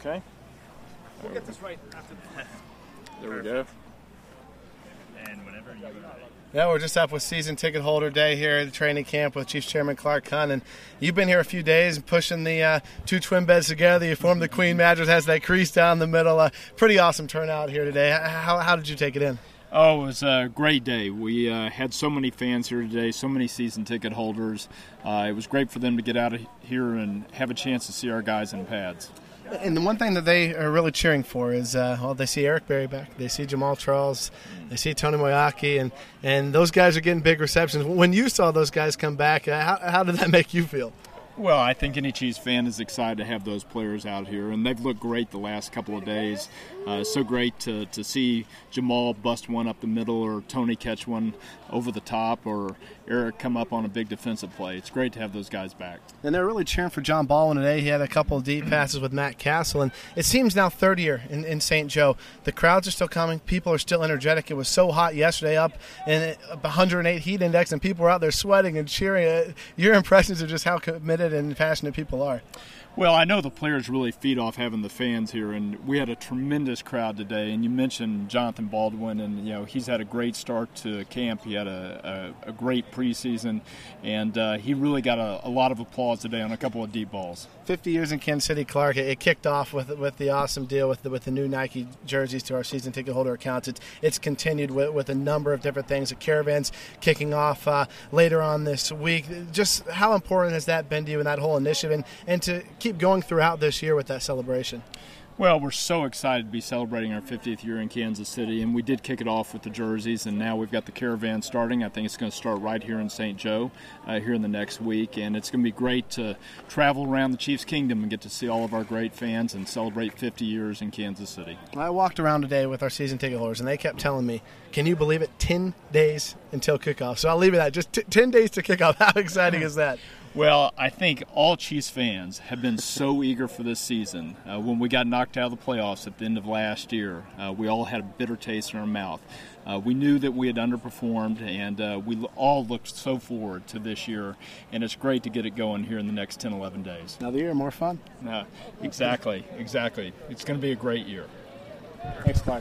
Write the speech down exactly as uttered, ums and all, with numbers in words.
Okay. We'll get this right after the There we go. And whenever you are ready. Yeah, we're just up with season ticket holder day here at the training camp with Chiefs Chairman Clark Hunt. And you've been here a few days pushing the uh, two twin beds together. You formed the Queen mattress, has that crease down the middle. Uh, pretty awesome turnout here today. How, how did you take it in? Oh, it was a great day. We uh, had so many fans here today, so many season ticket holders. Uh, it was great for them to get out of here and have a chance to see our guys in pads. And the one thing that they are really cheering for is, uh, well, they see Eric Berry back, they see Jamal Charles, they see Tony Moyaki, and, and those guys are getting big receptions. When you saw those guys come back, uh, how, how did that make you feel? Well, I think any Chiefs fan is excited to have those players out here, and they've looked great the last couple of days. Uh, so great to, to see Jamal bust one up the middle, or Tony catch one over the top, or Eric come up on a big defensive play. It's great to have those guys back. And they're really cheering for John Baldwin today. He had a couple of deep passes with Matt Castle, and it seems now third year in, in Saint Joe. The crowds are still coming. People are still energetic. It was so hot yesterday, up in one hundred eight heat index, and people were out there sweating and cheering. Your impressions of just how committed and passionate people are? Well, I know the players really feed off having the fans here, and we had a tremendous crowd today. And you mentioned Jonathan Baldwin, and you know he's had a great start to camp. He had a, a, a great preseason, and uh, he really got a, a lot of applause today on a couple of deep balls. fifty years in Kansas City, Clark. It kicked off with with the awesome deal with the, with the new Nike jerseys to our season ticket holder accounts. It's, it's continued with, with a number of different things. The Caravans kicking off uh, later on this week. Just how important has that been to you in that whole initiative, and, and to keep going throughout this year with that celebration? Well, we're so excited to be celebrating our fiftieth year in Kansas City, and we did kick it off with the jerseys, and now we've got the Caravan starting. I think it's going to start right here in Saint Joe uh, here in the next week, and it's going to be great to travel around the Chiefs Kingdom and get to see all of our great fans and celebrate fifty years in Kansas City. I walked around today with our season ticket holders, and they kept telling me, can you believe it, ten days until kickoff? So I'll leave it at that. Just t- ten days to kickoff. How exciting is that? Well, I think all Chiefs fans have been so eager for this season. Uh, when we got knocked out of the playoffs at the end of last year, uh, we all had a bitter taste in our mouth. Uh, we knew that we had underperformed, and uh, we all looked so forward to this year, and it's great to get it going here in the next ten, eleven days. Another year, more fun. Uh, exactly, exactly. It's going to be a great year. Thanks, Clark.